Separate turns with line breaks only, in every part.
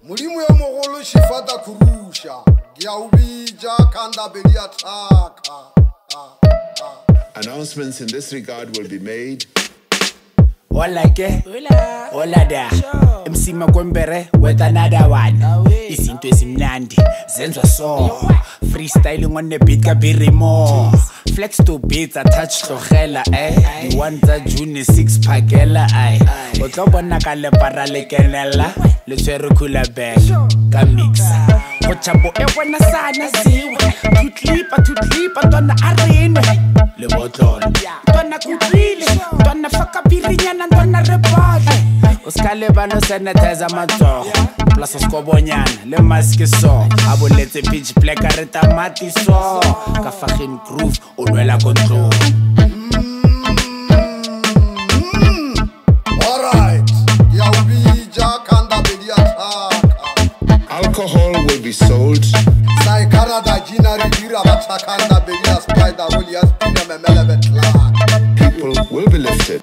Mulimu ya mogolo shifata kurusha Giaubija kanda belia taka.
Announcements in this regard will be made.
Hola ke? Hola da. MC Makwembere with another one. Izinto ezimnandi zenziwa so. Freestyling on the beat kabiri more. Flex to beats attach tlogela The one tsa June 6 phakela O tlo bona ka le para le kenela le tshwere khula bag ka mixa go chapo e bona sana siwa tutlipa tona arene le botlolo tona kutlile tona faka birinyana tona report o skale bano sanitizer matsogo plus skobonyana le mask so aboletse pitch black re tamati so ka fagin groove o nwela control.
Alright, Giaubija kanda belia taka.
Alcohol will be sold.
Sai Canada jina ridira batakanda belia spider rolias pina memele betla.
People will be lifted.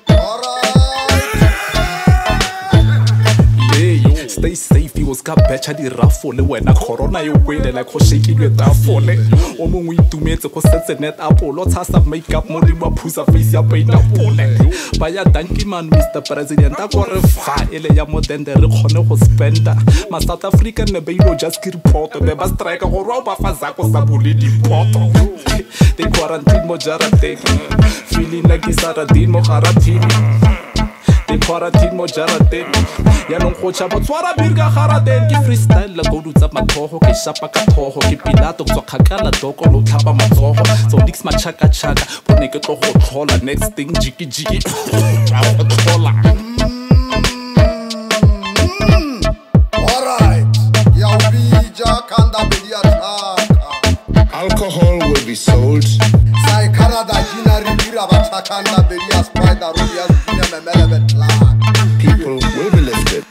Stay safe, he was got betcha di rafole when a corona you win like ho shaking with that phone. O mongwe itumetse go setse net apolo tsa makeup mo di ba phusa face ya paint apole. Ba ya danki man Mr President a go re fa ele ya modende re khone go spenda. Ma South African ne beilo just ki report be ba strike go ro ba fa zako sa boli di poto. They quarantine mo jarate. Feeling like isaradin mo kharatini. They quarantine mo jarate. Ya nong go tshaba tswara birga garate ke freestyle la go dutsa mathogo ke shapa ka thogo ke pilato tswa khakala doko lo tlhapa matsogo so dix machaka chaka bone ke tlo go tlhola next thing jiki tlhola.
Alright, Giaubija kanda belia taka.
Alcohol will be sold.
Sai Canada jina ridira batakanda belia spider rolias pina memele betla.
People will be lifted.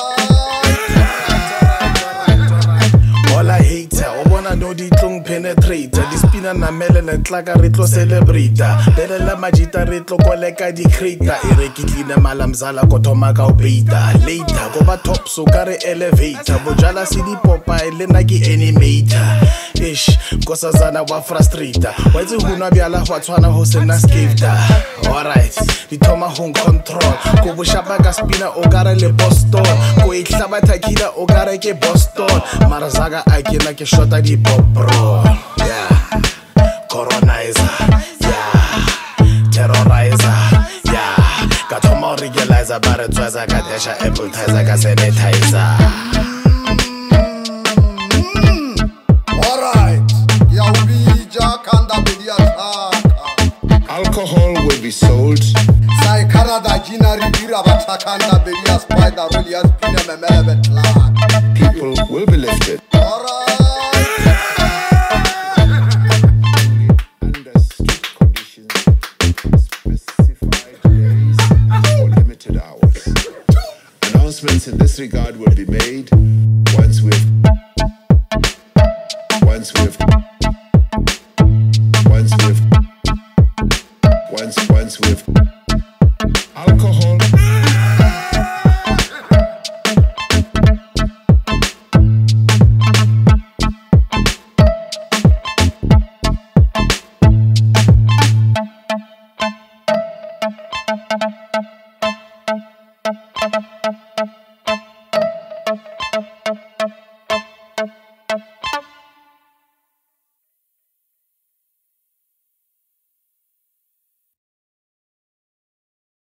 All I hate, I wanna know the tongue penetrator. This pina na mele na tlaka retlo celebrator. Bele la majita retlo koleka di crater. Ireki clean malamzala kotoma ka obeta. Later, go ba top so kare elevator. Bojala city popa elena ki animator. Ish, kosa zana wa frustrator. Wazi huna biala wa twana ho sena skifter. Alright, the toma home control. Go bushaba ka spina o kare le Boston. Go itlaba takila o kare ke Boston. Marazaga akina ke shota di pop bro. Yeah, colonizer. Yeah, terrorizer. Yeah, ka toma regularizer bare tswaza ka desha apple tizer ka sanitizer.
Alcohol will be sold.
Sai Canada jina ridira batakanda belia spider rolias pina memele betla.
People will be lifted. Under strict conditions, specified days or limited hours. Announcements in this regard will be made once we've alcohol.
Thank you.